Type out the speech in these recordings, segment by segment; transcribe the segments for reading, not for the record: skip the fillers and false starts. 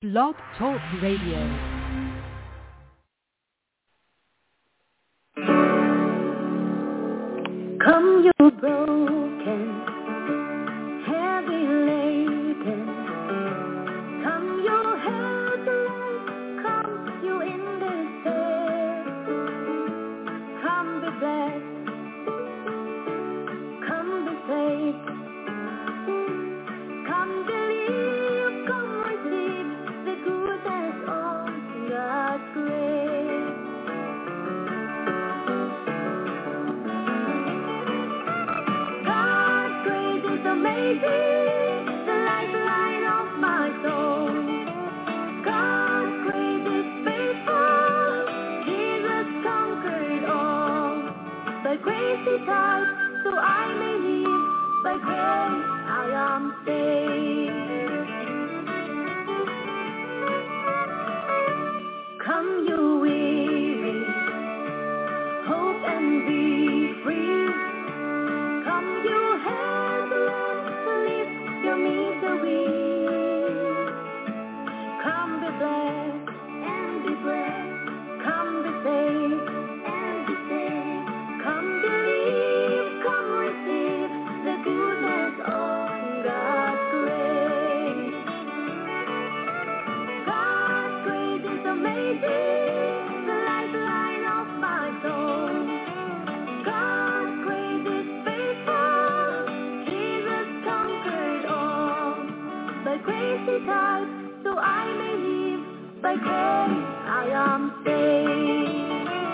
Blog Talk Radio. Come, you broken, heavy laden. Come, you helpless. Come, you in despair. Come, be blessed. Come, be saved. Come, believe. Come, receive the goodness of God's grace. Amazing, the lifeline of my soul. God's grace is faithful. Jesus conquered all. By grace He died, so I may live. By grace I am saved. Come, you weary, hope and be free. Come, you helpless, lift your misery. Come, be blessed and be blessed. Come, be saved and be saved. Come, believe, come, receive the goodness of God's grace. God's grace is amazing, the lifeline of my soul. God's grace is faithful. Jesus conquered all. By grace He died, so I may live. By grace I am saved.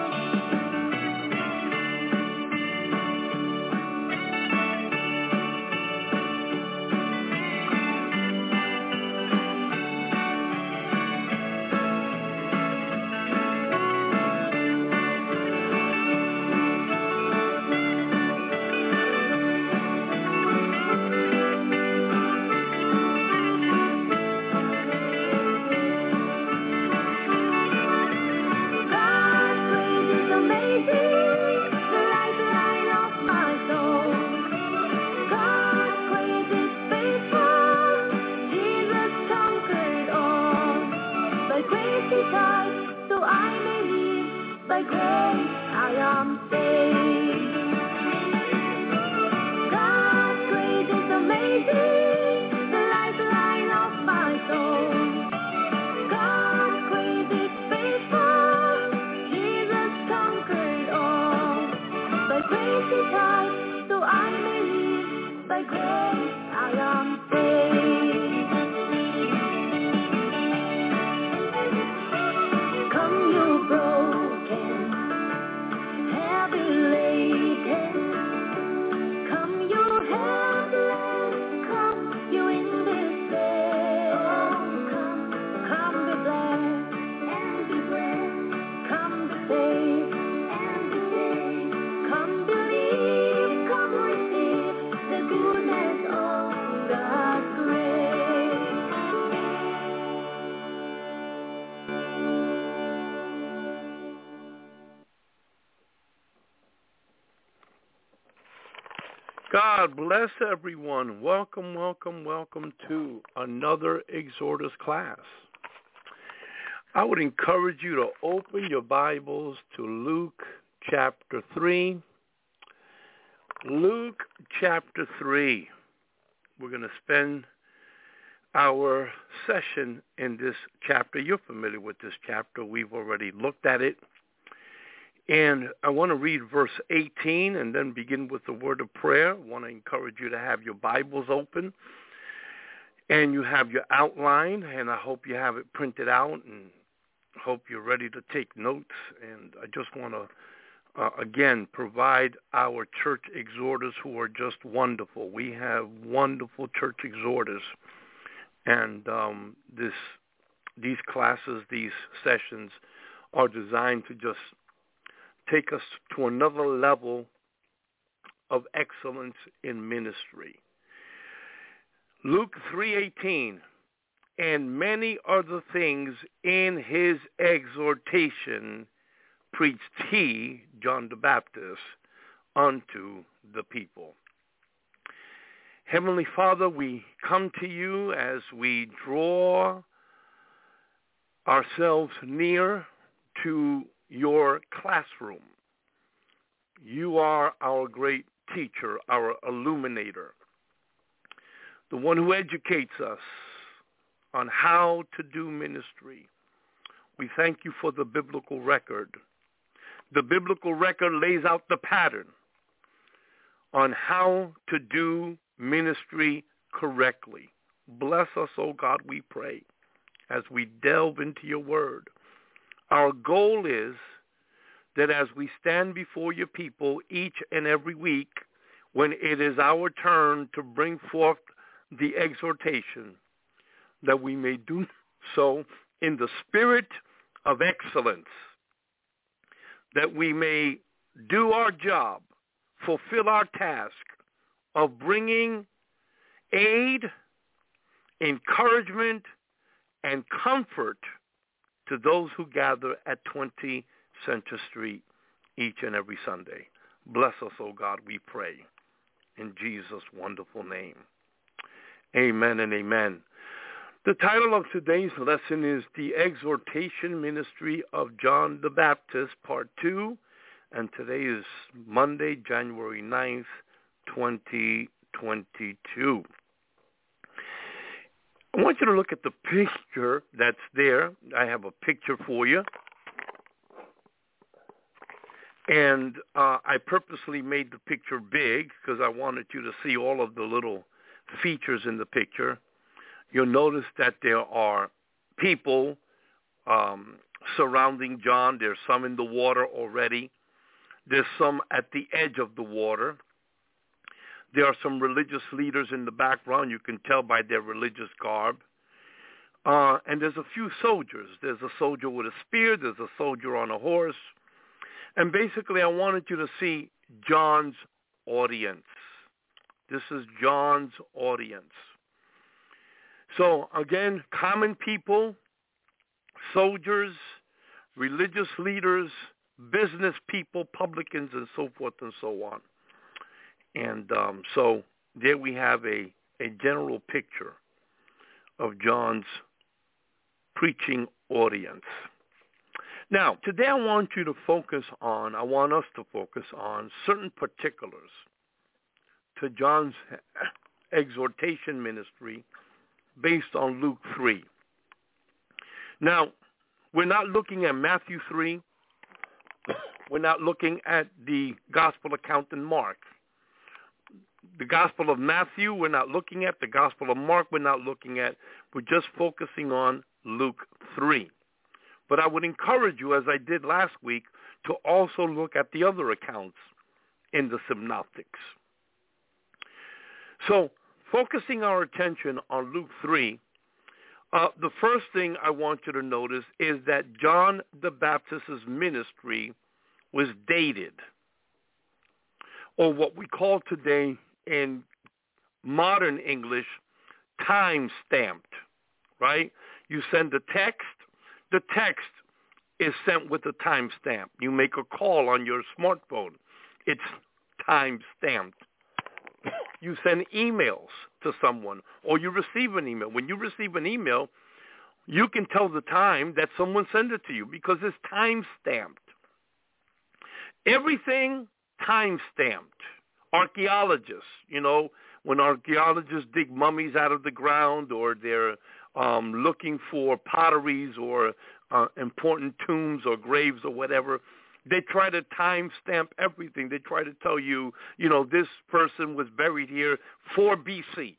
God bless everyone. Welcome, welcome, welcome to another Exhorters class. I would encourage you to open your Bibles to Luke chapter 3. Luke chapter 3. We're going to spend our session in this chapter. You're familiar with this chapter. We've already looked at it. And I want to read verse 18 and then begin with the word of prayer. I want to encourage you to have your Bibles open and you have your outline, and I hope you have it printed out and hope you're ready to take notes. And I just want to, again, provide our church exhorters who are just wonderful. We have wonderful church exhorters, and these classes, these sessions are designed to just take us to another level of excellence in ministry. Luke 3:18, and many other things in his exhortation preached he, John the Baptist, unto the people. Heavenly Father, we come to you as we draw ourselves near to your classroom. You are our great teacher, our illuminator, the one who educates us on how to do ministry. We thank you for the biblical record. The biblical record lays out the pattern on how to do ministry correctly. Bless us, oh God, we pray, as we delve into your word. Our goal is that as we stand before your people each and every week, when it is our turn to bring forth the exhortation, that we may do so in the spirit of excellence, that we may do our job, fulfill our task of bringing aid, encouragement, and comfort to those who gather at 20 Center Street each and every Sunday. Bless us, oh God, we pray. In Jesus' wonderful name. Amen and amen. The title of today's lesson is The Exhortation Ministry of John the Baptist, Part 2, and today is Monday, January 9th, 2022. I want you to look at the picture that's there. I have a picture for you. And I purposely made the picture big because I wanted you to see all of the little features in the picture. You'll notice that there are people surrounding John. There's some in the water already. There's some at the edge of the water. There are some religious leaders in the background. You can tell by their religious garb. And there's a few soldiers. There's a soldier with a spear. There's a soldier on a horse. And basically, I wanted you to see John's audience. This is John's audience. So, again, common people, soldiers, religious leaders, business people, publicans, and so forth and so on. And so there we have a general picture of John's preaching audience. Now, today I want us to focus on certain particulars to John's exhortation ministry based on Luke 3. Now, we're not looking at Matthew 3. We're not looking at the gospel account in Mark. The Gospel of Matthew, we're not looking at. The Gospel of Mark, we're not looking at. We're just focusing on Luke 3. But I would encourage you, as I did last week, to also look at the other accounts in the synoptics. So, focusing our attention on Luke 3, the first thing I want you to notice is that John the Baptist's ministry was dated, or what we call today in modern English, time-stamped, right? You send a text. The text is sent with a timestamp. You make a call on your smartphone. It's time-stamped. You send emails to someone, or you receive an email. When you receive an email, you can tell the time that someone sent it to you because it's time-stamped. Everything time-stamped. Archaeologists, when archaeologists dig mummies out of the ground, or they're looking for potteries or important tombs or graves or whatever, they try to timestamp everything. They try to tell you, this person was buried here 4 BC.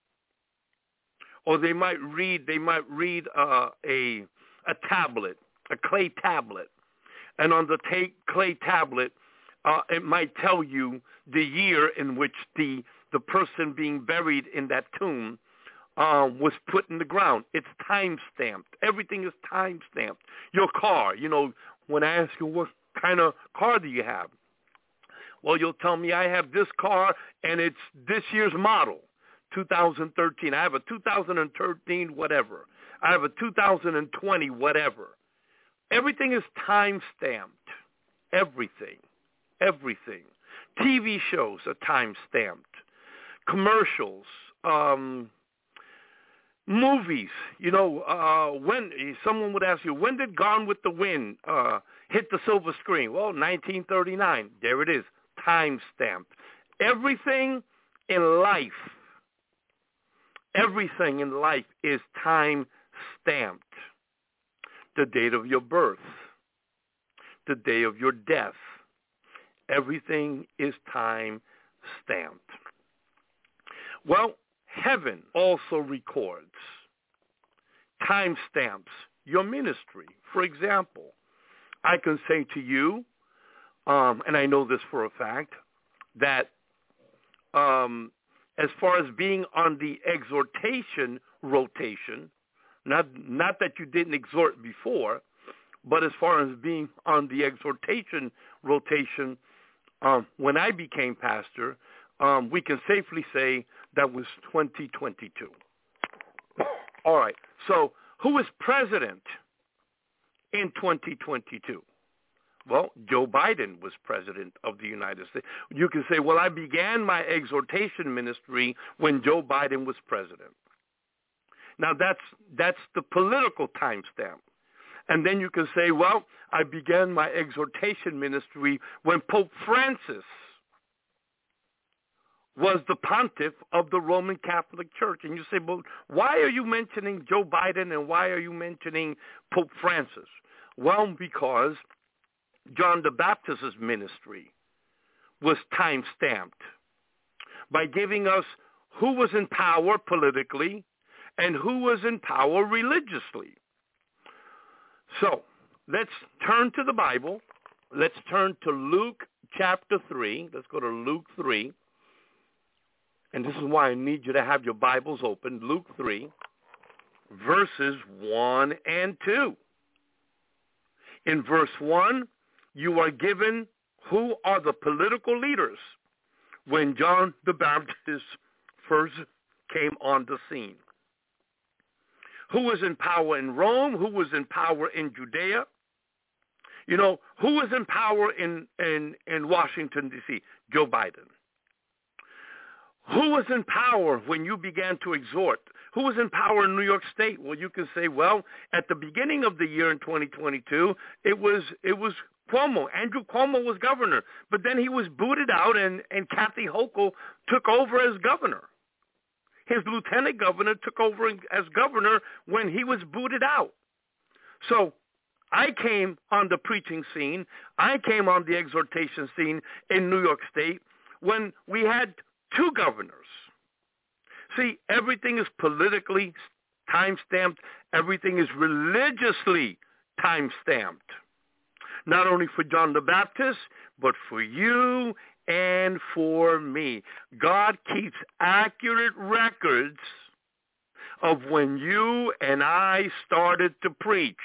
Or they might read a tablet, a clay tablet, and on the clay tablet, it might tell you the year in which the person being buried in that tomb was put in the ground. It's time-stamped. Everything is time-stamped. Your car, when I ask you what kind of car do you have, well, you'll tell me I have this car, and it's this year's model, 2013. I have a 2013 whatever. I have a 2020 whatever. Everything is time-stamped. Everything. TV shows are time-stamped. Commercials, Movies, when someone would ask you, when did Gone with the Wind hit the silver screen? Well, 1939. There it is, time stamped. Everything in life is time stamped. The date of your birth, the day of your death, everything is time stamped. Well, heaven also records, timestamps your ministry. For example, I can say to you, and I know this for a fact, that as far as being on the exhortation rotation, not that you didn't exhort before, but as far as being on the exhortation rotation, when I became pastor, we can safely say that was 2022. All right. So who was president in 2022? Well, Joe Biden was president of the United States. You can say, well, I began my exhortation ministry when Joe Biden was president. Now, that's the political timestamp. And then you can say, well, I began my exhortation ministry when Pope Francis was the pontiff of the Roman Catholic Church. And you say, well, why are you mentioning Joe Biden and why are you mentioning Pope Francis? Well, because John the Baptist's ministry was time-stamped by giving us who was in power politically and who was in power religiously. So let's turn to the Bible. Let's turn to Luke chapter 3. Let's go to Luke 3. And this is why I need you to have your Bibles open. Luke 3, verses 1 and 2. In verse 1, you are given who are the political leaders when John the Baptist first came on the scene. Who was in power in Rome? Who was in power in Judea? Who was in power in Washington, D.C.? Joe Biden. Who was in power when you began to exhort? Who was in power in New York State? Well, you can say, well, at the beginning of the year in 2022, it was Cuomo. Andrew Cuomo was governor. But then he was booted out, and Kathy Hochul took over as governor. His lieutenant governor took over as governor when he was booted out. So I came on the preaching scene. I came on the exhortation scene in New York State when we had two governors. See, everything is politically time-stamped. Everything is religiously time-stamped. Not only for John the Baptist, but for you and for me. God keeps accurate records of when you and I started to preach.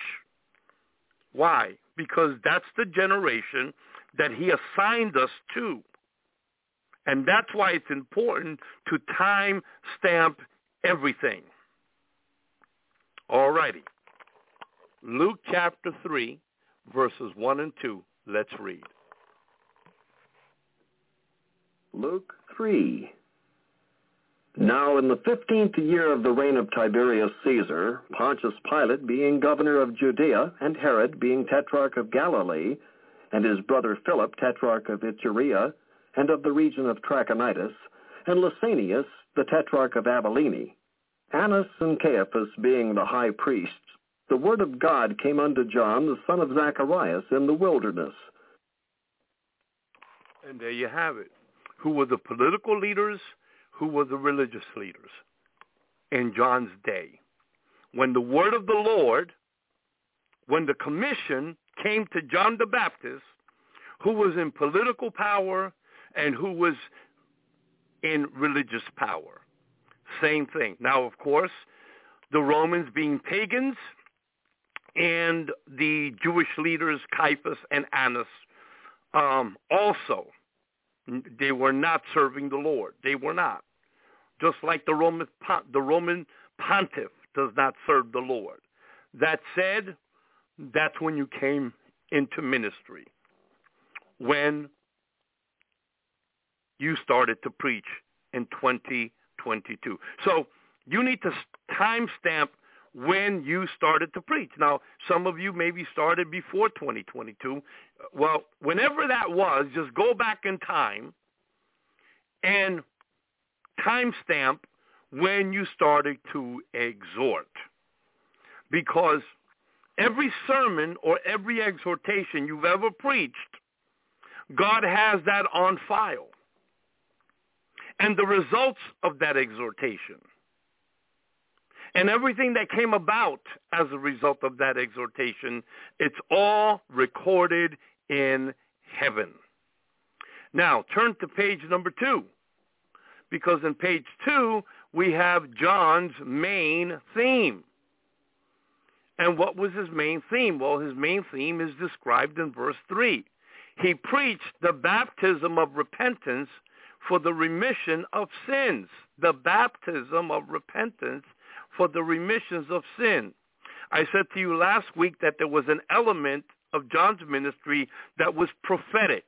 Why? Because that's the generation that he assigned us to. And that's why it's important to time stamp everything. All righty. Luke chapter 3, verses 1 and 2. Let's read. Luke 3. Now in the 15th year of the reign of Tiberius Caesar, Pontius Pilate being governor of Judea, and Herod being tetrarch of Galilee, and his brother Philip tetrarch of Iturea, and of the region of Trachonitis, and Lysanias the tetrarch of Abilene, Annas and Caiaphas being the high priests, the word of God came unto John the son of Zacharias in the wilderness. And there you have it. Who were the political leaders? Who were the religious leaders in John's day? When the word of the Lord, when the commission came to John the Baptist, who was in political power and who was in religious power. Same thing. Now, of course, the Romans being pagans and the Jewish leaders, Caiaphas and Annas, also, they were not serving the Lord. They were not. Just like the Roman pontiff does not serve the Lord. That said, that's when you came into ministry. When you started to preach in 2022. So You need to timestamp when you started to preach. Now, some of you maybe started before 2022. Well, whenever that was, just go back in time and timestamp when you started to exhort. Because every sermon or every exhortation you've ever preached, God has that on file. And the results of that exhortation and everything that came about as a result of that exhortation, it's all recorded in heaven. Now, turn to page number 2, because in page 2, we have John's main theme. And what was his main theme? Well, his main theme is described in verse 3. He preached the baptism of repentance for the remission of sins. The baptism of repentance for the remissions of sin. I said to you last week that there was an element of John's ministry that was prophetic.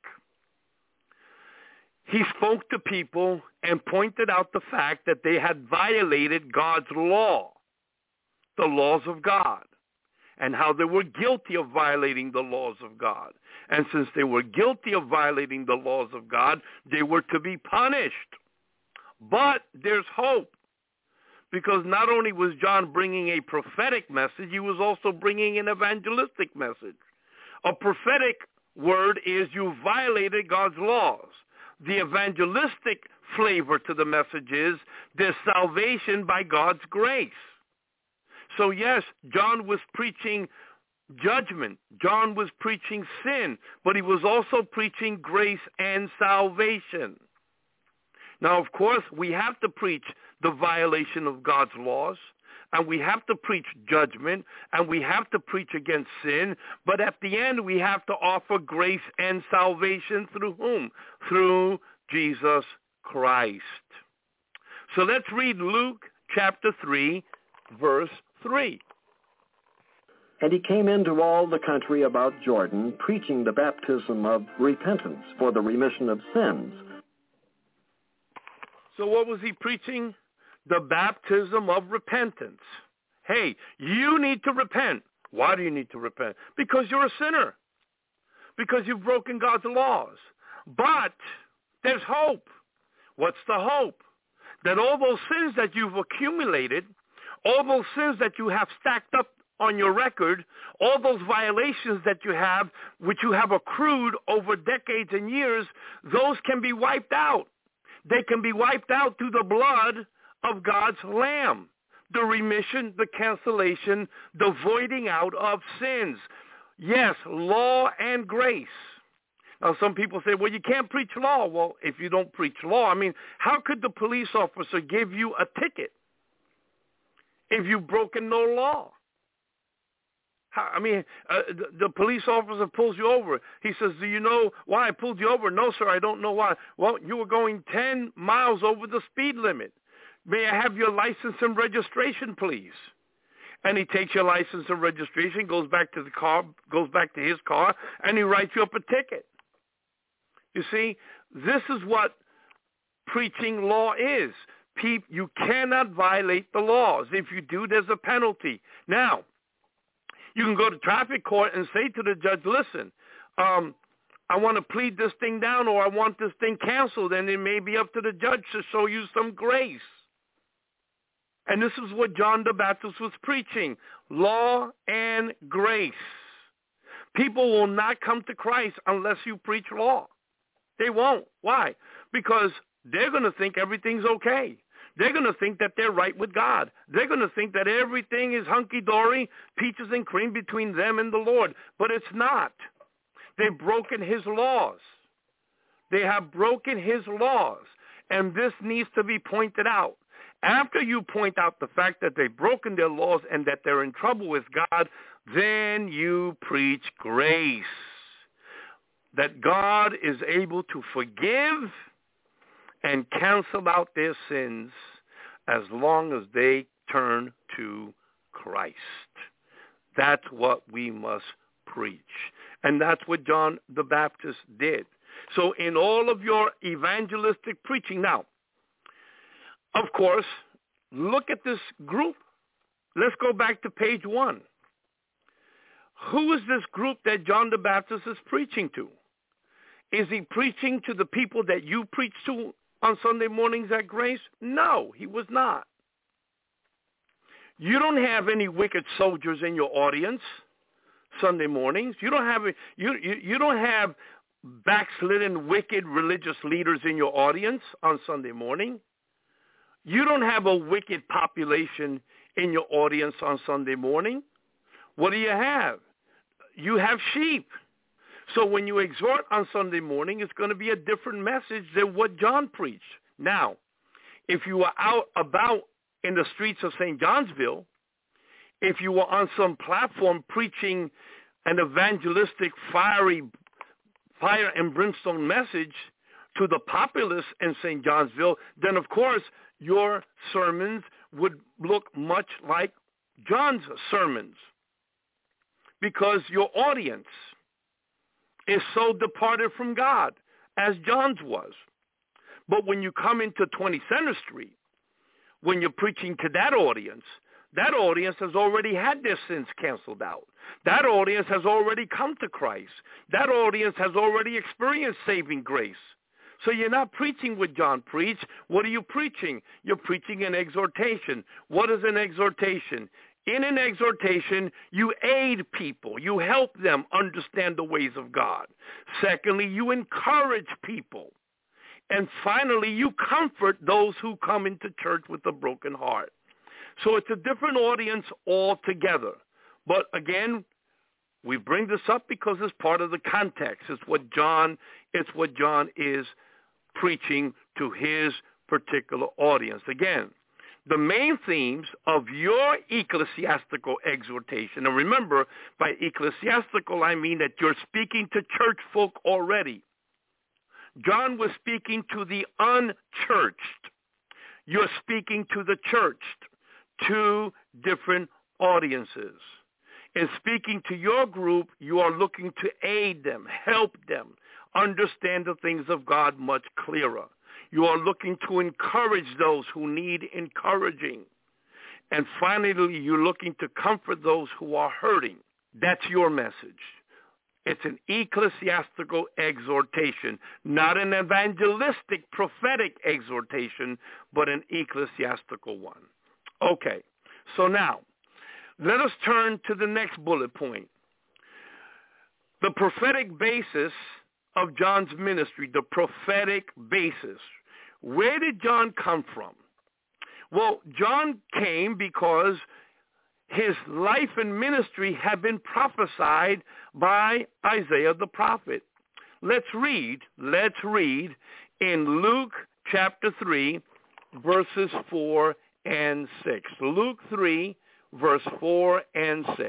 He spoke to people and pointed out the fact that they had violated God's law, the laws of God, and how they were guilty of violating the laws of God. And since they were guilty of violating the laws of God, they were to be punished. But there's hope, because not only was John bringing a prophetic message, he was also bringing an evangelistic message. A prophetic word is you violated God's laws. The evangelistic flavor to the message is there's salvation by God's grace. So yes, John was preaching judgment. John was preaching sin, but he was also preaching grace and salvation. Now, of course, we have to preach the violation of God's laws, and we have to preach judgment, and we have to preach against sin, but at the end we have to offer grace and salvation through whom? Through Jesus Christ. So let's read Luke chapter 3, verse 3. And he came into all the country about Jordan, preaching the baptism of repentance for the remission of sins. So what was he preaching? The baptism of repentance. Hey, you need to repent. Why do you need to repent? Because you're a sinner. Because you've broken God's laws. But there's hope. What's the hope? That all those sins that you've accumulated, all those sins that you have stacked up on your record, all those violations that you have, which you have accrued over decades and years, those can be wiped out. They can be wiped out through the blood of God's Lamb. The remission, the cancellation, the voiding out of sins. Yes, law and grace. Now, some people say, well, you can't preach law. Well, if you don't preach law, I mean, how could the police officer give you a ticket if you've broken no law? The police officer pulls you over. He says, do you know why I pulled you over? No, sir, I don't know why. Well, you were going 10 miles over the speed limit. May I have your license and registration, please? And he takes your license and registration, goes back to the car, goes back to his car, and he writes you up a ticket. You see, this is what preaching law is. You cannot violate the laws. If you do, there's a penalty. Now, you can go to traffic court and say to the judge, listen, I want to plead this thing down, or I want this thing canceled, and it may be up to the judge to show you some grace. And this is what John the Baptist was preaching, law and grace. People will not come to Christ unless you preach law. They won't. Why? Because they're going to think everything's okay. They're going to think that they're right with God. They're going to think that everything is hunky-dory, peaches and cream between them and the Lord. But it's not. They've broken his laws. They have broken his laws. And this needs to be pointed out. After you point out the fact that they've broken their laws and that they're in trouble with God, then you preach grace. That God is able to forgive and cancel out their sins as long as they turn to Christ. That's what we must preach. And that's what John the Baptist did. So in all of your evangelistic preaching, now, of course, look at this group. Let's go back to page 1. Who is this group that John the Baptist is preaching to? Is he preaching to the people that you preach to on Sunday mornings at Grace? No, he was not. You don't have any wicked soldiers in your audience Sunday mornings. You don't have backslidden, wicked religious leaders in your audience on Sunday morning. You don't have a wicked population in your audience on Sunday morning. What do you have? You have sheep. So when you exhort on Sunday morning, it's going to be a different message than what John preached. Now, if you were out about in the streets of St. Johnsville, if you were on some platform preaching an evangelistic fire and brimstone message to the populace in St. Johnsville, then of course your sermons would look much like John's sermons, because your audience is so departed from God as John's was. But when you come into 20 Center Street, when you're preaching to that audience has already had their sins canceled out. That audience has already come to Christ. That audience has already experienced saving grace. So you're not preaching what John preached. What are you preaching? You're preaching an exhortation. What is an exhortation? In an exhortation, you aid people. You help them understand the ways of God. Secondly, you encourage people. And finally, you comfort those who come into church with a broken heart. So it's a different audience altogether. But again, we bring this up because it's part of the context. It's what John is preaching to his particular audience. Again, the main themes of your ecclesiastical exhortation, and remember, by ecclesiastical, I mean that you're speaking to church folk already. John was speaking to the unchurched. You're speaking to the churched, two different audiences. In speaking to your group, you are looking to aid them, help them, understand the things of God much clearer. You are looking to encourage those who need encouraging. And finally, you're looking to comfort those who are hurting. That's your message. It's an ecclesiastical exhortation, not an evangelistic, prophetic exhortation, but an ecclesiastical one. Okay, so now, let us turn to the next bullet point. The prophetic basis of John's ministry, the prophetic basis. Where did John come from? Well, John came because his life and ministry had been prophesied by Isaiah the prophet. Let's read in Luke chapter 3, verses 4 and 6. Luke 3, verse 4 and 6.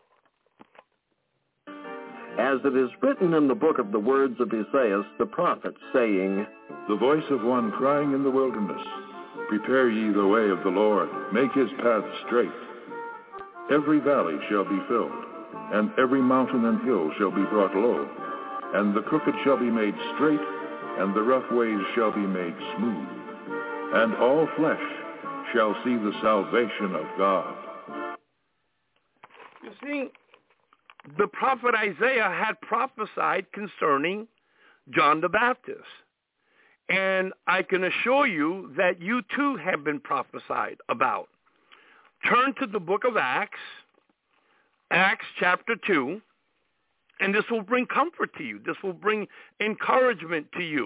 As it is written in the book of the words of Isaiah the prophet, saying, The voice of one crying in the wilderness, Prepare ye the way of the Lord, make his path straight. Every valley shall be filled, and every mountain and hill shall be brought low, and the crooked shall be made straight, and the rough ways shall be made smooth. And all flesh shall see the salvation of God. You see, the prophet Isaiah had prophesied concerning John the Baptist. And I can assure you that you too have been prophesied about. Turn to the book of Acts, Acts chapter 2, and this will bring comfort to you. This will bring encouragement to you.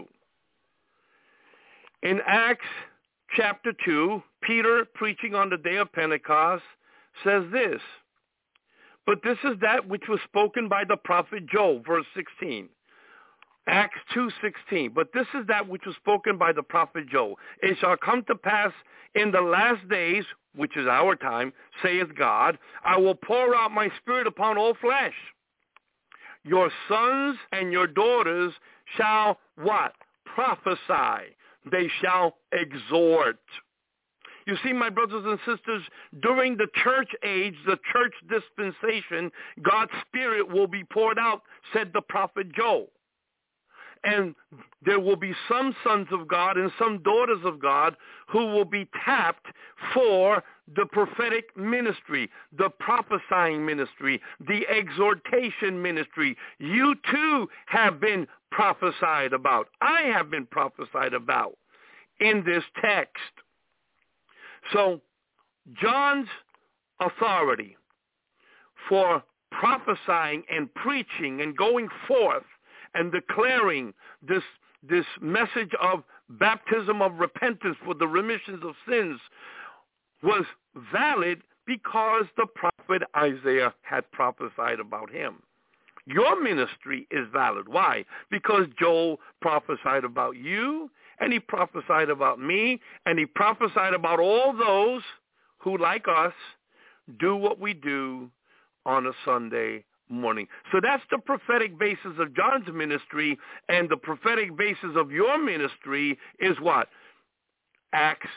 In Acts chapter 2, Peter, preaching on the day of Pentecost, says this, But this is that which was spoken by the prophet Joel, verse 16. Acts 2:16. But this is that which was spoken by the prophet Joel. It shall come to pass in the last days, which is our time, saith God, I will pour out my spirit upon all flesh. Your sons and your daughters shall what? Prophesy. They shall exhort. You see, my brothers and sisters, during the church age, the church dispensation, God's Spirit will be poured out, said the prophet Joel. And there will be some sons of God and some daughters of God who will be tapped for the prophetic ministry, the prophesying ministry, the exhortation ministry. You too have been prophesied about. I have been prophesied about in this text. So John's authority for prophesying and preaching and going forth and declaring this message of baptism of repentance for the remissions of sins was valid because the prophet Isaiah had prophesied about him. Your ministry is valid. Why? Because Joel prophesied about you, and he prophesied about me, and he prophesied about all those who, like us, do what we do on a Sunday morning. So that's the prophetic basis of John's ministry, and the prophetic basis of your ministry is what? Acts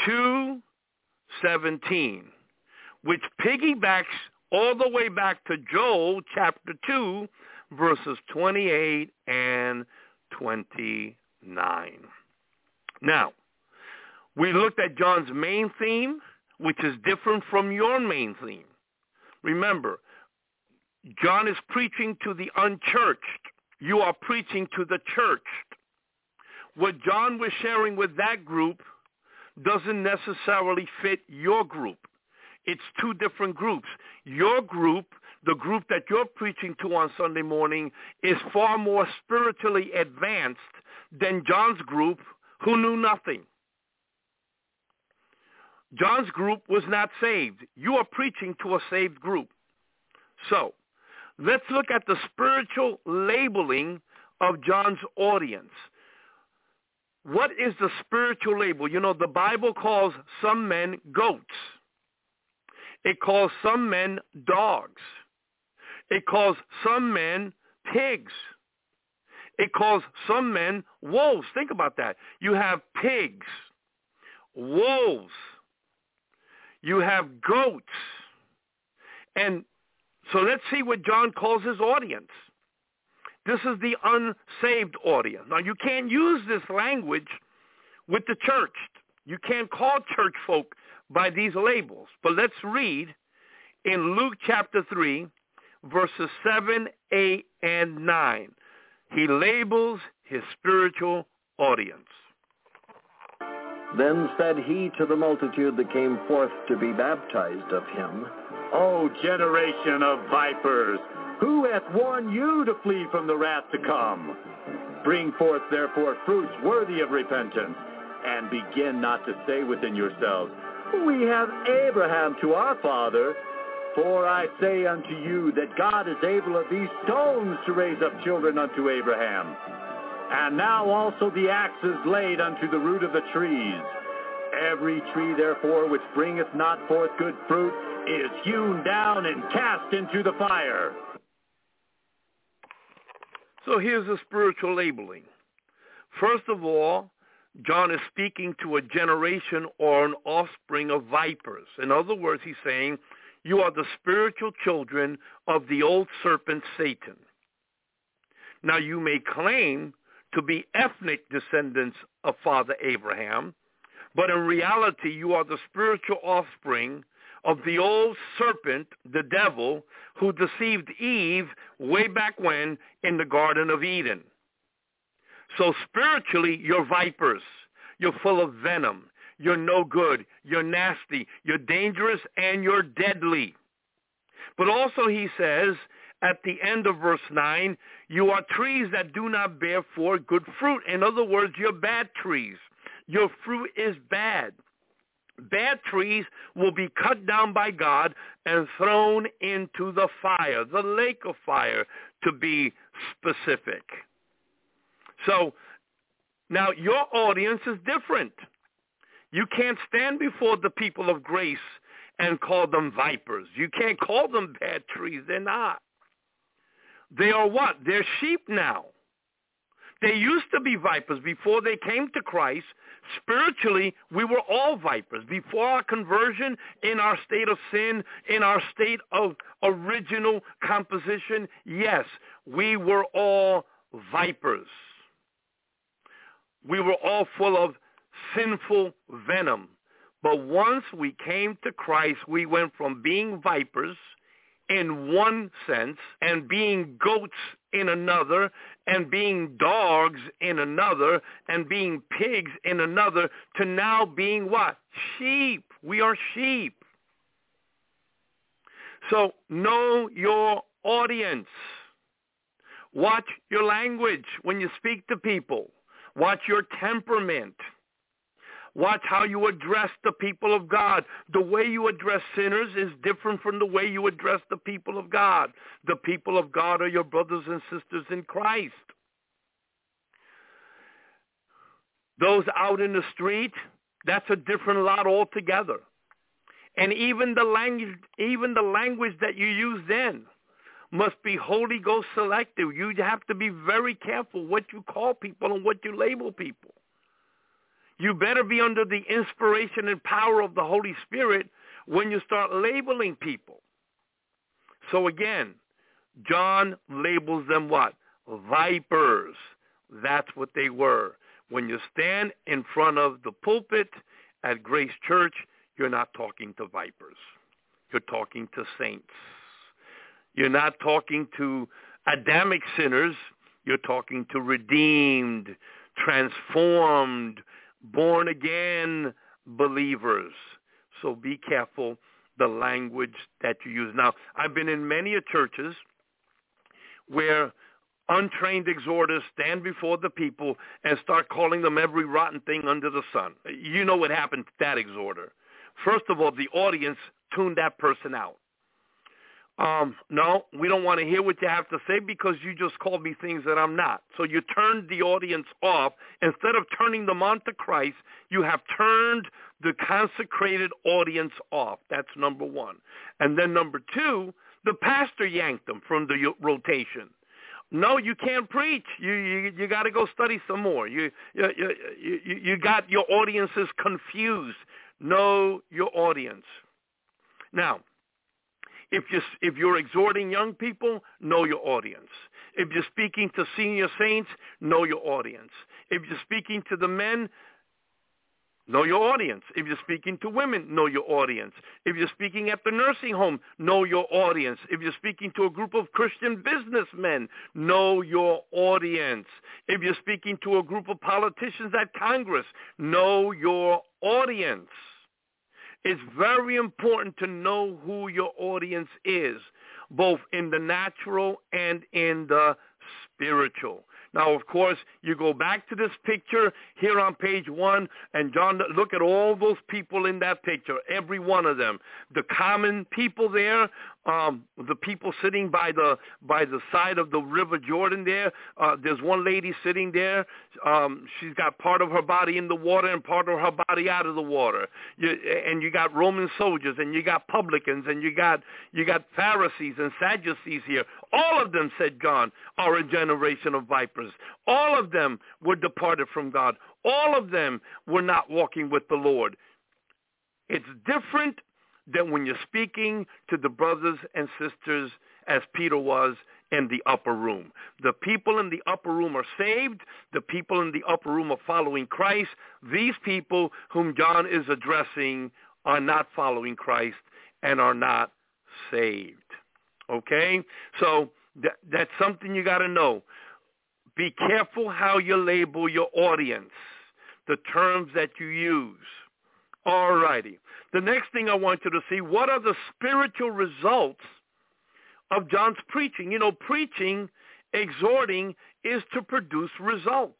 2:17, which piggybacks all the way back to Joel chapter 2, verses 28 and 29. Now, we looked at John's main theme, which is different from your main theme. Remember, John is preaching to the unchurched. You are preaching to the churched. What John was sharing with that group doesn't necessarily fit your group. It's two different groups. Your group, the group that you're preaching to on Sunday morning, is far more spiritually advanced than John's group, who knew nothing. John's group was not saved. You are preaching to a saved group. So, let's look at the spiritual labeling of John's audience. What is the spiritual label? You know, the Bible calls some men goats. It calls some men dogs. It calls some men pigs. It calls some men wolves. Think about that. You have pigs, wolves. You have goats. And so let's see what John calls his audience. This is the unsaved audience. Now, you can't use this language with the church. You can't call church folk by these labels. But let's read in Luke chapter 3, verses 7, 8, and 9. He labels his spiritual audience. Then said he to the multitude that came forth to be baptized of him, O generation of vipers, who hath warned you to flee from the wrath to come? Bring forth therefore fruits worthy of repentance, and begin not to say within yourselves, We have Abraham to our father. For I say unto you that God is able of these stones to raise up children unto Abraham. And now also the axe is laid unto the root of the trees. Every tree therefore which bringeth not forth good fruit is hewn down and cast into the fire. So here's the spiritual labeling. First of all, John is speaking to a generation or an offspring of vipers. In other words, he's saying, you are the spiritual children of the old serpent Satan. Now, you may claim to be ethnic descendants of Father Abraham, but in reality, you are the spiritual offspring of the old serpent, the devil, who deceived Eve way back when in the Garden of Eden. So spiritually, you're vipers. You're full of venom. You're no good. You're nasty. You're dangerous, and you're deadly. But also he says at the end of verse 9, you are trees that do not bear forth good fruit. In other words, you're bad trees. Your fruit is bad. Bad trees will be cut down by God and thrown into the fire, the lake of fire, to be specific. So now your audience is different. You can't stand before the people of grace and call them vipers. You can't call them bad trees. They're not. They are what? They're sheep now. They used to be vipers before they came to Christ. Spiritually, we were all vipers. Before our conversion, in our state of sin, in our state of original composition, yes, we were all vipers. we were all full of sinful venom. But once we came to Christ, we went from being vipers in one sense and being goats in another and being dogs in another and being pigs in another to now being what? Sheep. We are sheep. So know your audience. Watch your language when you speak to people. Watch your temperament. Watch how you address the people of God. The way you address sinners is different from the way you address the people of God. The people of God are your brothers and sisters in Christ. Those out in the street, that's a different lot altogether. And even the language that you use then must be Holy Ghost selective. You have to be very careful what you call people and what you label people. You better be under the inspiration and power of the Holy Spirit when you start labeling people. So again, John labels them what? Vipers. That's what they were. When you stand in front of the pulpit at Grace Church, you're not talking to vipers. You're talking to saints. You're not talking to Adamic sinners. You're talking to redeemed, transformed, born-again believers. So be careful the language that you use. Now, I've been in many churches where untrained exhorters stand before the people and start calling them every rotten thing under the sun. You know what happened to that exhorter. First of all, the audience tuned that person out. No, we don't want to hear what you have to say because you just called me things that I'm not. So you turned the audience off. Instead of turning them on to Christ, you have turned the consecrated audience off. That's number one. And then number two, the pastor yanked them from the rotation. No, you can't preach. You got to go study some more. You got your audiences confused. Know your audience. Now, if you're exhorting young people, know your audience. If you're speaking to senior saints, know your audience. If you're speaking to the men, know your audience. If you're speaking to women, know your audience. If you're speaking at the nursing home, know your audience. If you're speaking to a group of Christian businessmen, know your audience. If you're speaking to a group of politicians at Congress, know your audience. It's very important to know who your audience is, both in the natural and in the spiritual. Now, of course, you go back to this picture here on page 1, and John, look at all those people in that picture, every one of them. The common people there, the people sitting by the side of the River Jordan there. There's one lady sitting there. She's got part of her body in the water and part of her body out of the water. And you got Roman soldiers, and you got publicans, and you got Pharisees and Sadducees here. All of them, said John, are a generation of vipers. All of them were departed from God. All of them were not walking with the Lord. It's different than when you're speaking to the brothers and sisters as Peter was in the upper room. The people in the upper room are saved. The people in the upper room are following Christ. These people whom John is addressing are not following Christ and are not saved. Okay? So that's something you got to know. Be careful how you label your audience, the terms that you use. All righty. The next thing I want you to see, what are the spiritual results of John's preaching? You know, preaching, exhorting, is to produce results.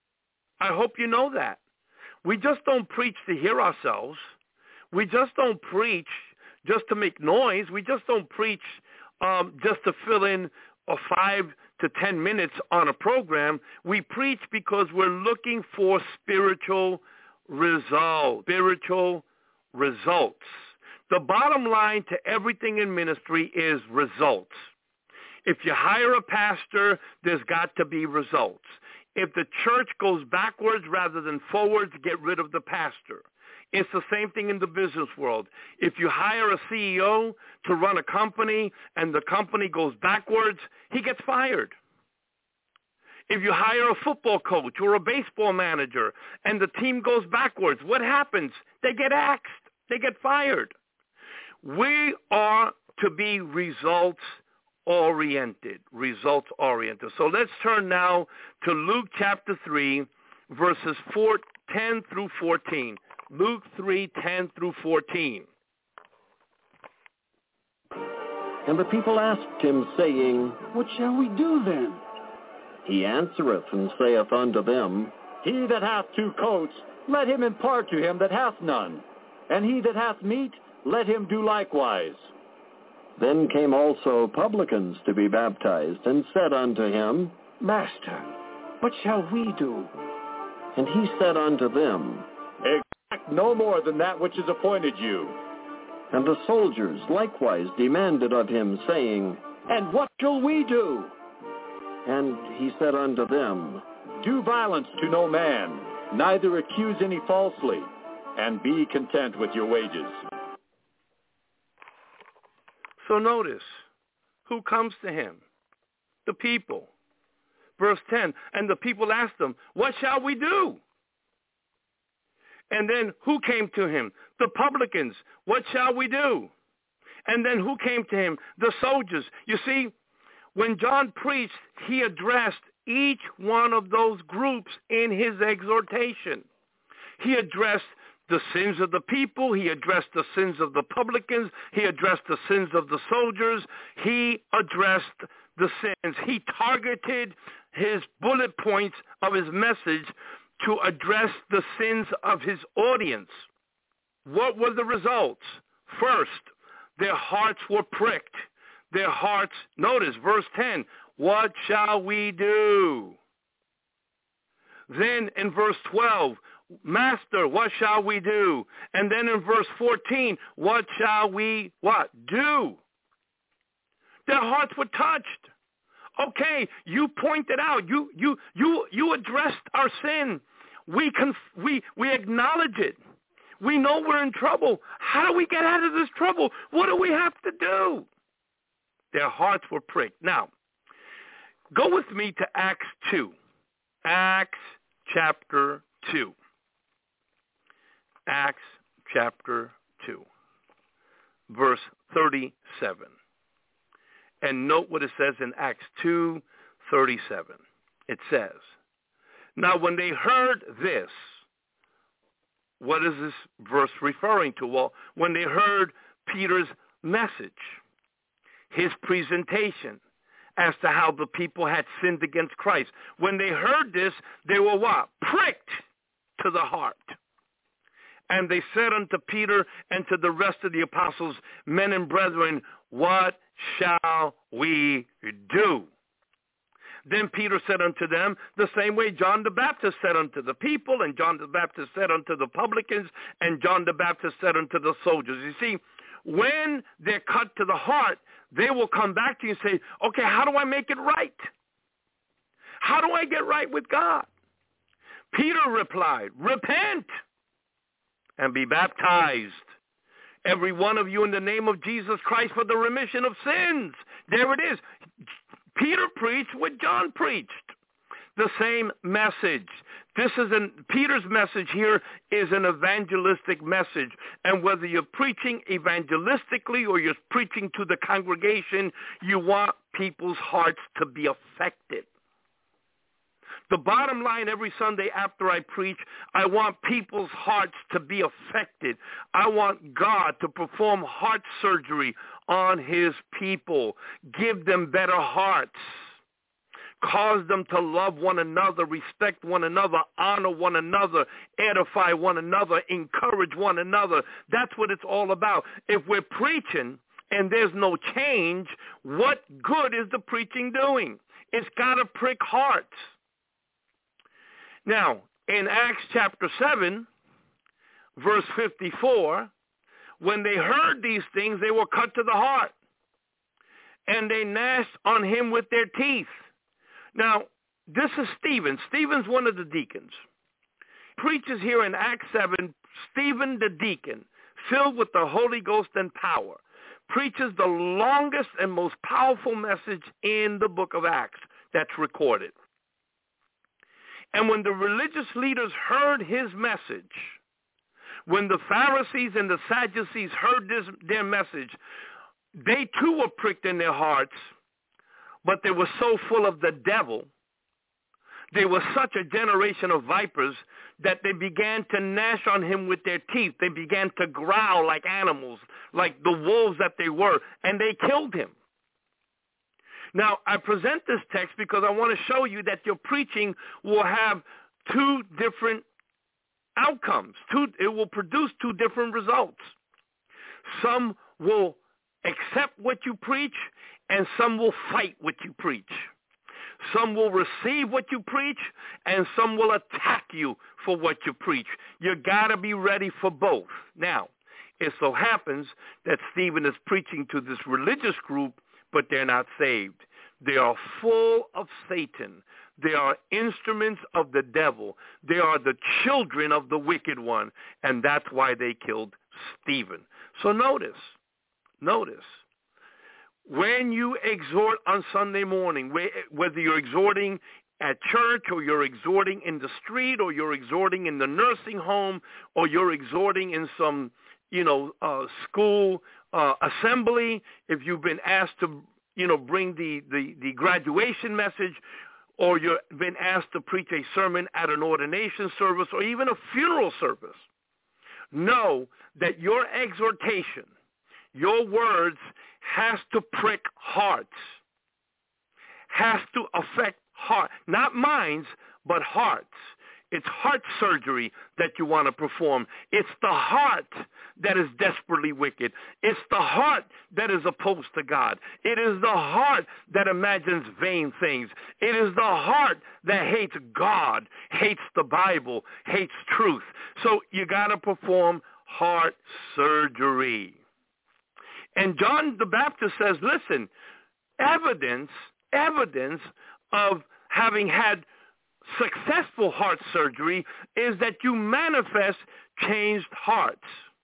I hope you know that. We just don't preach to hear ourselves. We just don't preach just to make noise. We just don't preach just to fill in 5 to 10 minutes on a program. We preach because we're looking for spiritual results. Spiritual results. The bottom line to everything in ministry is results. If you hire a pastor, there's got to be results. If the church goes backwards rather than forwards, get rid of the pastor. It's the same thing in the business world. If you hire a CEO to run a company and the company goes backwards, he gets fired. If you hire a football coach or a baseball manager and the team goes backwards, what happens? They get axed. They get fired. We are to be results-oriented. Results-oriented. So let's turn now to Luke chapter 3, verses 10 through 14. Luke 3, 10 through 14. And the people asked him, saying, What shall we do then? He answereth and saith unto them, He that hath 2 coats, let him impart to him that hath none. And he that hath meat, let him do likewise. Then came also publicans to be baptized, and said unto him, Master, what shall we do? And he said unto them, Exact no more than that which is appointed you. And the soldiers likewise demanded of him, saying, And what shall we do? And he said unto them, Do violence to no man, neither accuse any falsely, and be content with your wages. So notice, who comes to him? The people. Verse 10, and the people asked him, what shall we do? And then who came to him? The publicans. What shall we do? And then who came to him? The soldiers. You see, when John preached, he addressed each one of those groups in his exhortation. He addressed the sins of the people. He addressed the sins of the publicans. He addressed the sins of the soldiers. He addressed the sins. He targeted his bullet points of his message to address the sins of his audience. What were the results? First, their hearts were pricked. Their hearts, notice verse 10, what shall we do? Then in verse 12, Master, what shall we do? And then in verse 14, what shall we do? Their hearts were touched. Okay, you pointed out, you addressed our sin. We acknowledge it. We know we're in trouble. How do we get out of this trouble? What do we have to do? Their hearts were pricked. Now, go with me to Acts 2. Acts chapter 2. Acts chapter 2, verse 37. And note what it says in Acts 2:37. It says, now when they heard this, what is this verse referring to? Well, when they heard Peter's message, his presentation as to how the people had sinned against Christ. When they heard this, they were what? Pricked to the heart. And they said unto Peter and to the rest of the apostles, men and brethren, what shall we do? Then Peter said unto them, the same way John the Baptist said unto the people, and John the Baptist said unto the publicans, and John the Baptist said unto the soldiers. You see, when they're cut to the heart, they will come back to you and say, okay, how do I make it right? How do I get right with God? Peter replied, repent and be baptized, every one of you, in the name of Jesus Christ for the remission of sins. There it is. Peter preached what John preached. The same message. Peter's message here is an evangelistic message. And whether you're preaching evangelistically or you're preaching to the congregation, you want people's hearts to be affected. The bottom line, every Sunday after I preach, I want people's hearts to be affected. I want God to perform heart surgery on his people. Give them better hearts. Cause them to love one another, respect one another, honor one another, edify one another, encourage one another. That's what it's all about. If we're preaching and there's no change, what good is the preaching doing? It's got to prick hearts. Now, in Acts chapter 7, verse 54, when they heard these things, they were cut to the heart, and they gnashed on him with their teeth. Now, this is Stephen. Stephen's one of the deacons. Preaches here in Acts 7, Stephen the deacon, filled with the Holy Ghost and power, preaches the longest and most powerful message in the book of Acts that's recorded. And when the religious leaders heard his message, when the Pharisees and the Sadducees heard their message, they too were pricked in their hearts, but they were so full of the devil, they were such a generation of vipers that they began to gnash on him with their teeth. They began to growl like animals, like the wolves that they were, and they killed him. Now, I present this text because I want to show you that your preaching will have two different outcomes. It will produce two different results. Some will accept what you preach, and some will fight what you preach. Some will receive what you preach, and some will attack you for what you preach. You got to be ready for both. Now, it so happens that Stephen is preaching to this religious group, but they're not saved. They are full of Satan. They are instruments of the devil. They are the children of the wicked one, and that's why they killed Stephen. So notice, when you exhort on Sunday morning, whether you're exhorting at church or you're exhorting in the street or you're exhorting in the nursing home or you're exhorting in some, school assembly, if you've been asked to, bring the graduation message, or you've been asked to preach a sermon at an ordination service or even a funeral service, know that your exhortation, your words, has to prick hearts, has to affect heart, not minds, but hearts. It's heart surgery that you want to perform. It's the heart that is desperately wicked. It's the heart that is opposed to God. It is the heart that imagines vain things. It is the heart that hates God, hates the Bible, hates truth. So you got to perform heart surgery. And John the Baptist says, listen, evidence of having had successful heart surgery is that you manifest changed hearts.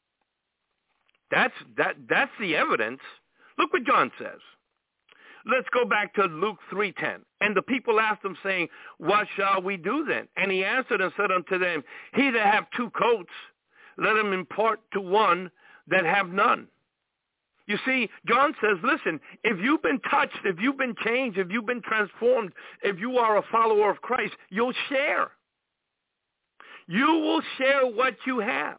That's the evidence. Look what John says. Let's go back to Luke 3:10. And the people asked him, saying, what shall we do then? And he answered and said unto them, he that have two coats, let him impart to one that have none. You see, John says, listen, if you've been touched, if you've been changed, if you've been transformed, if you are a follower of Christ, you'll share. You will share what you have.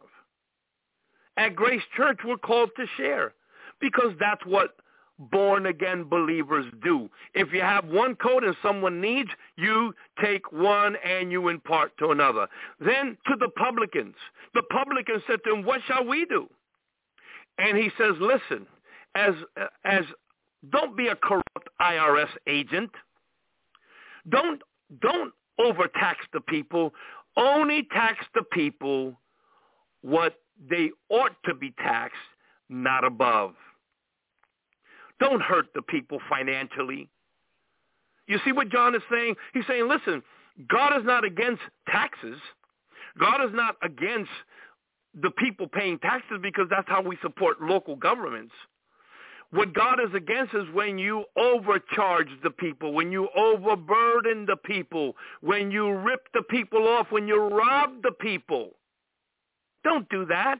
At Grace Church, we're called to share because that's what born-again believers do. If you have one coat and someone needs, you take one and you impart to another. Then to the publicans said to him, what shall we do? And he says, listen, as don't be a corrupt IRS agent. Don't overtax the people. Only tax the people what they ought to be taxed, not above. Don't hurt the people financially. You see what John is saying? He's saying, listen, God is not against taxes. God is not against the people paying taxes because that's how we support local governments. What God is against is when you overcharge the people, when you overburden the people, when you rip the people off, when you rob the people. Don't do that.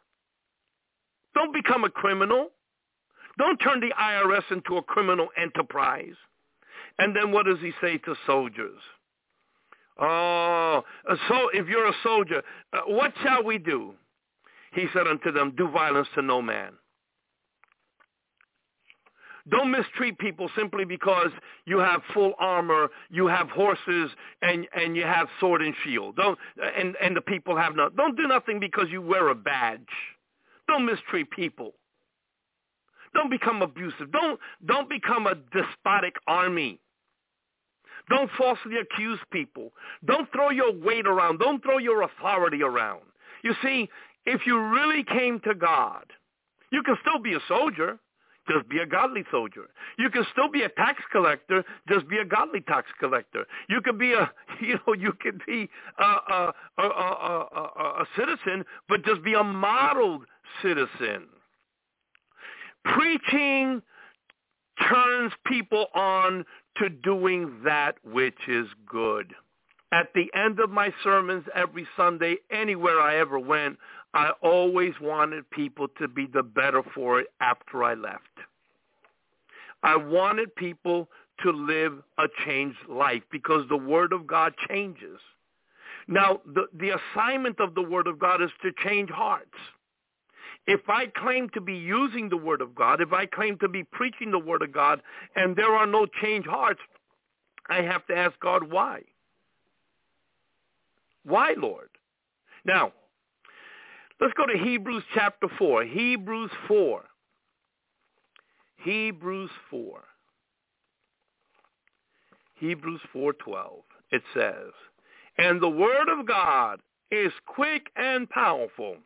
Don't become a criminal. Don't turn the IRS into a criminal enterprise. And then what does he say to soldiers? Oh, so if you're a soldier, what shall we do? He said unto them, do violence to no man. Don't mistreat people simply because you have full armor, you have horses, and you have sword and shield. And the people have not. Don't do nothing because you wear a badge. Don't mistreat people. Don't become abusive. Don't become a despotic army. Don't falsely accuse people. Don't throw your weight around. Don't throw your authority around. You see, if you really came to God, you can still be a soldier. Just be a godly soldier. You can still be a tax collector. Just be a godly tax collector. You could be a citizen, but just be a modeled citizen. Preaching turns people on to doing that which is good. At the end of my sermons every Sunday, anywhere I ever went, I always wanted people to be the better for it after I left. I wanted people to live a changed life because the Word of God changes. Now, the assignment of the Word of God is to change hearts. If I claim to be using the Word of God, if I claim to be preaching the Word of God, and there are no changed hearts, I have to ask God why. Why, Lord? Now, let's go to Hebrews chapter 4. Hebrews 4. Hebrews 4. Hebrews 4:12. It says, and the Word of God is quick and powerful,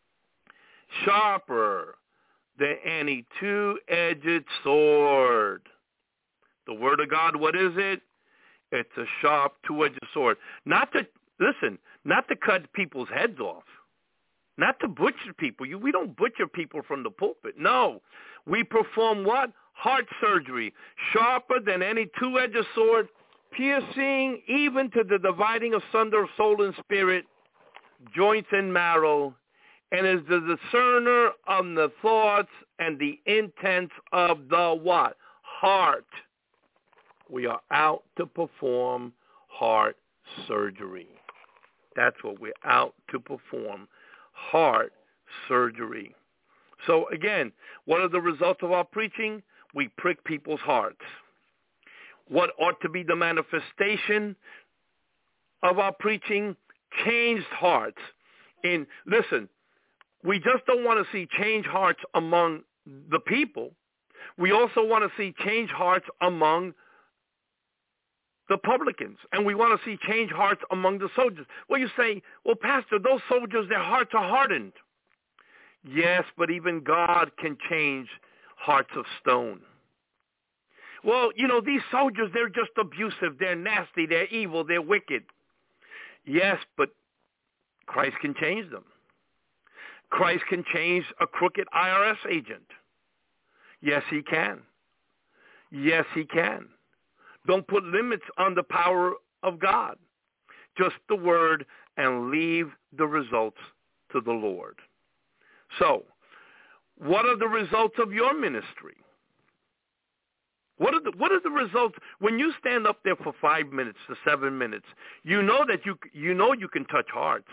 sharper than any two-edged sword. The Word of God, what is it? It's a sharp two-edged sword. Not to cut people's heads off. Not to butcher people. We don't butcher people from the pulpit. No. We perform what? Heart surgery. Sharper than any two-edged sword, piercing even to the dividing asunder of soul and spirit, joints and marrow, and is the discerner of the thoughts and the intents of the what? Heart. We are out to perform heart surgery. That's what we're out to perform, heart surgery. So again, what are the results of our preaching? We prick people's hearts. What ought to be the manifestation of our preaching? Changed hearts. And listen, we just don't want to see changed hearts among the people. We also want to see changed hearts among the publicans, and we want to see changed hearts among the soldiers. Well, you say, well, Pastor, those soldiers, their hearts are hardened. Yes, but even God can change hearts of stone. Well, these soldiers, they're just abusive, they're nasty, they're evil, they're wicked. Yes, but Christ can change them. Christ can change a crooked IRS agent. Yes, he can. Yes, he can. Don't put limits on the power of God. Just the Word, and leave the results to the Lord. So, what are the results of your ministry? What are the results when you stand up there for 5 minutes to 7 minutes? You know that you can touch hearts.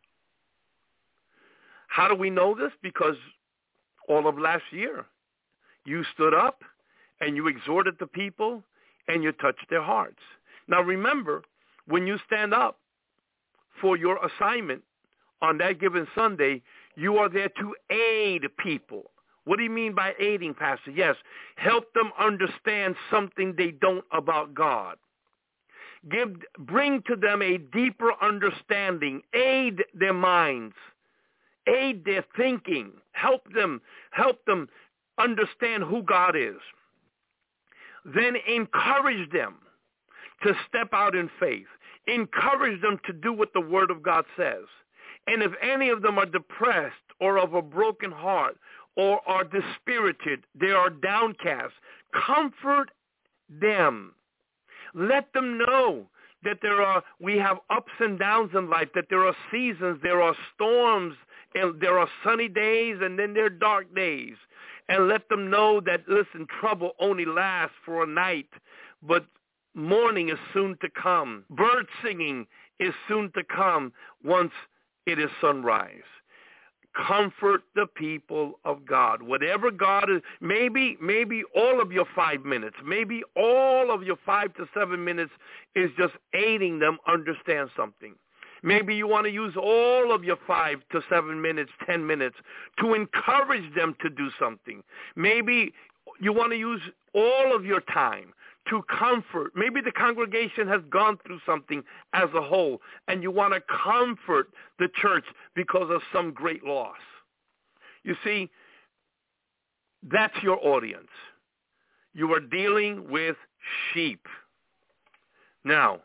How do we know this? Because all of last year, you stood up and you exhorted the people and you touched their hearts. Now remember, when you stand up for your assignment on that given Sunday, you are there to aid people. What do you mean by aiding, Pastor? Yes, help them understand something they don't about God. Bring to them a deeper understanding. Aid their minds. Aid their thinking. Help them understand who God is. Then encourage them to step out in faith. Encourage them to do what the Word of God says. And if any of them are depressed or of a broken heart or are dispirited, they are downcast, comfort them. Let them know that we have ups and downs in life, that there are seasons, there are storms, and there are sunny days, and then there are dark days. And let them know that, listen, trouble only lasts for a night, but morning is soon to come. Bird singing is soon to come once it is sunrise. Comfort the people of God. Whatever God is, maybe all of your 5 minutes, maybe all of your 5 to 7 minutes is just aiding them understand something. Maybe you want to use all of your 5 to 7 minutes, 10 minutes to encourage them to do something. Maybe you want to use all of your time to comfort. Maybe the congregation has gone through something as a whole, and you want to comfort the church because of some great loss. You see, that's your audience. You are dealing with sheep. Now,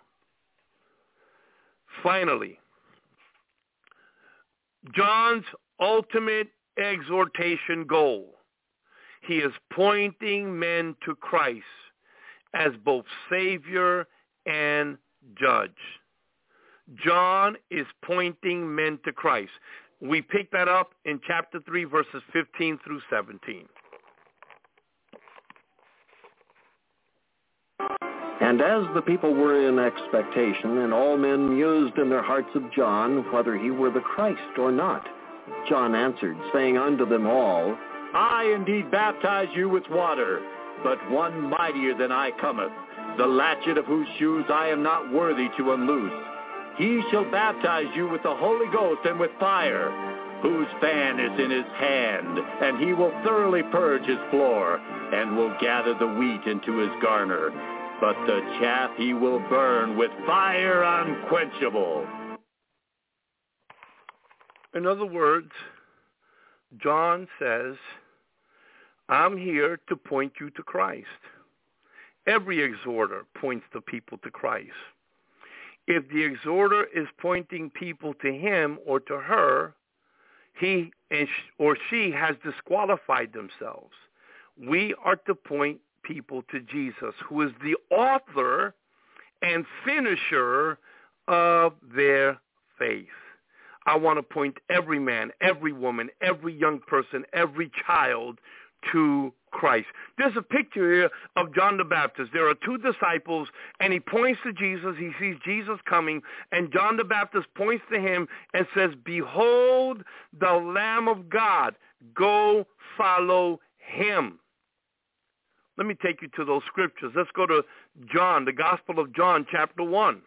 finally, John's ultimate exhortation goal. He is pointing men to Christ as both Savior and Judge. John is pointing men to Christ. We pick that up in chapter 3, verses 15 through 17. And as the people were in expectation, and all men mused in their hearts of John, whether he were the Christ or not, John answered, saying unto them all, I indeed baptize you with water, but one mightier than I cometh, the latchet of whose shoes I am not worthy to unloose. He shall baptize you with the Holy Ghost and with fire, whose fan is in his hand, and he will thoroughly purge his floor, and will gather the wheat into his garner. But the chaff he will burn with fire unquenchable. In other words, John says, I'm here to point you to Christ. Every exhorter points the people to Christ. If the exhorter is pointing people to him or to her, he or she has disqualified themselves. We are to point people to Jesus, who is the author and finisher of their faith. I want to point every man, every woman, every young person, every child to Christ. There's a picture here of John the Baptist. There are two disciples, and he points to Jesus. He sees Jesus coming, and John the Baptist points to him and says, behold the Lamb of God. Go follow him. Let me take you to those scriptures. Let's go to John, the Gospel of John, chapter 1.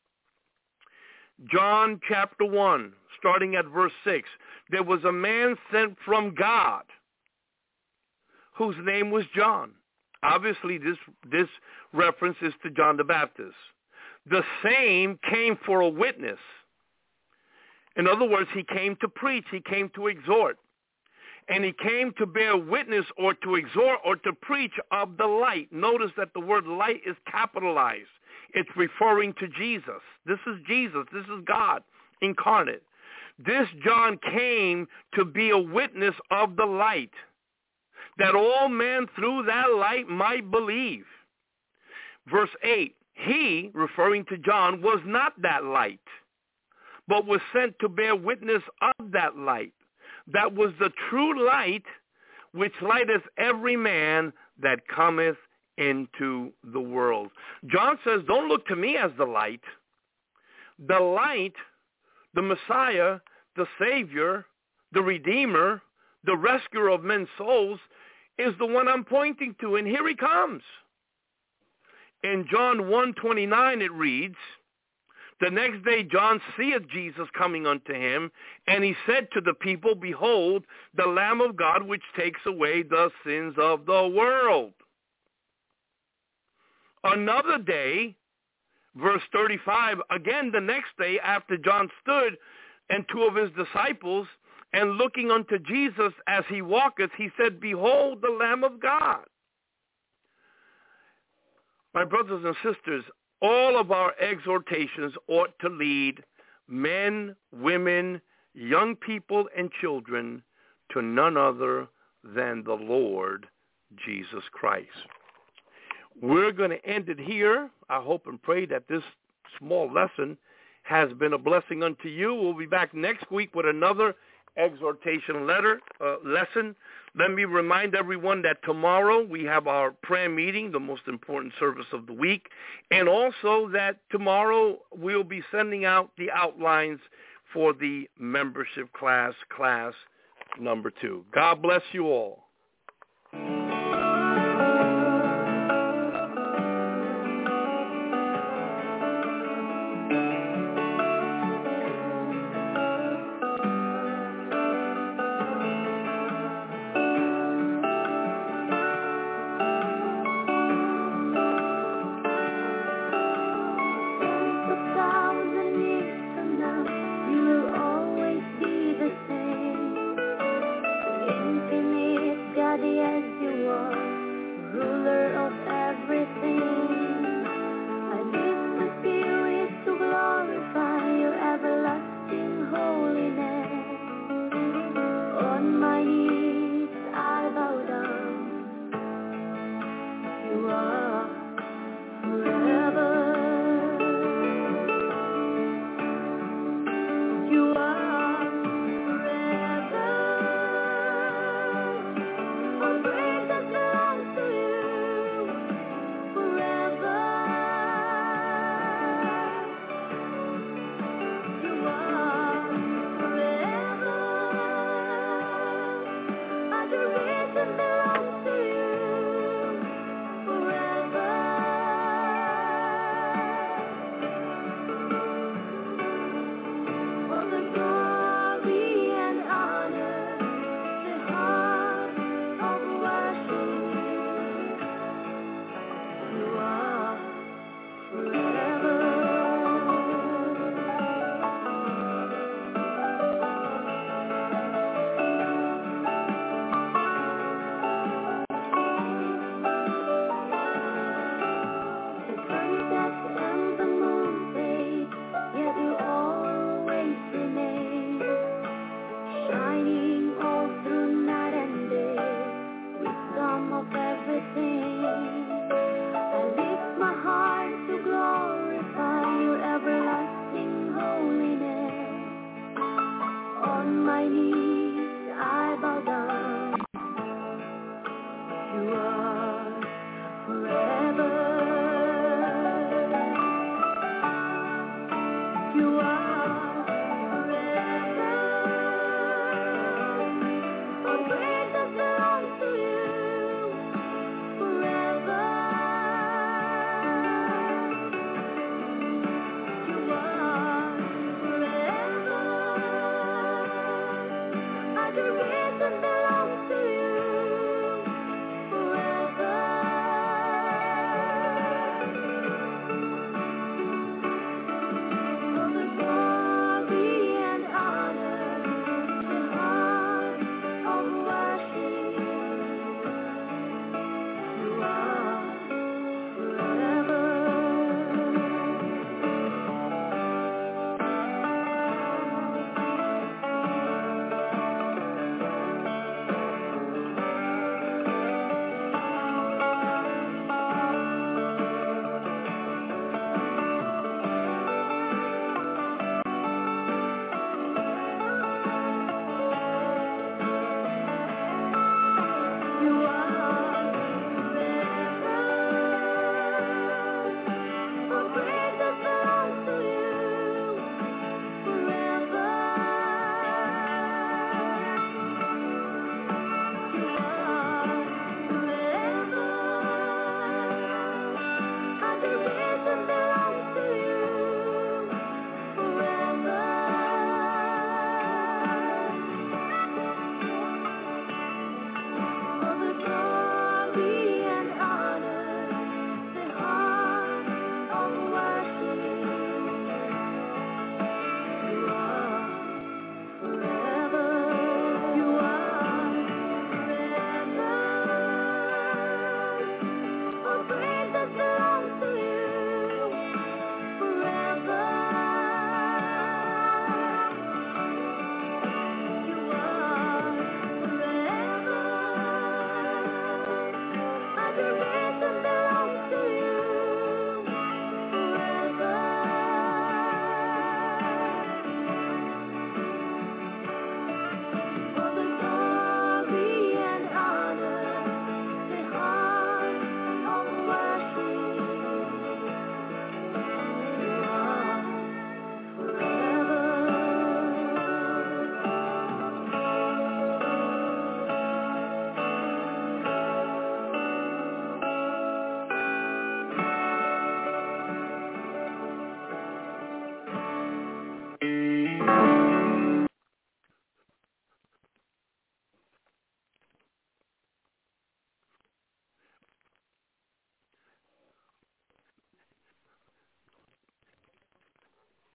John chapter 1, starting at verse 6. There was a man sent from God whose name was John. Obviously, this reference is to John the Baptist. The same came for a witness. In other words, he came to preach. He came to exhort. And he came to bear witness or to exhort or to preach of the light. Notice that the word light is capitalized. It's referring to Jesus. This is Jesus. This is God incarnate. This John came to be a witness of the light, that all men through that light might believe. Verse 8, he, referring to John, was not that light, but was sent to bear witness of that light. That was the true light, which lighteth every man that cometh into the world. John says, don't look to me as the light. The light, the Messiah, the Savior, the Redeemer, the rescuer of men's souls, is the one I'm pointing to, and here he comes. In John 1:29 it reads, the next day John seeth Jesus coming unto him, and he said to the people, behold, the Lamb of God, which takes away the sins of the world. Another day, verse 35, again the next day after John stood and two of his disciples, and looking unto Jesus as he walketh, he said, behold, the Lamb of God. My brothers and sisters, all of our exhortations ought to lead men, women, young people, and children to none other than the Lord Jesus Christ. We're going to end it here. I hope and pray that this small lesson has been a blessing unto you. We'll be back next week with another exhortation lesson. Let me remind everyone that tomorrow we have our prayer meeting, the most important service of the week, and also that tomorrow we'll be sending out the outlines for the membership class number 2. God bless you all.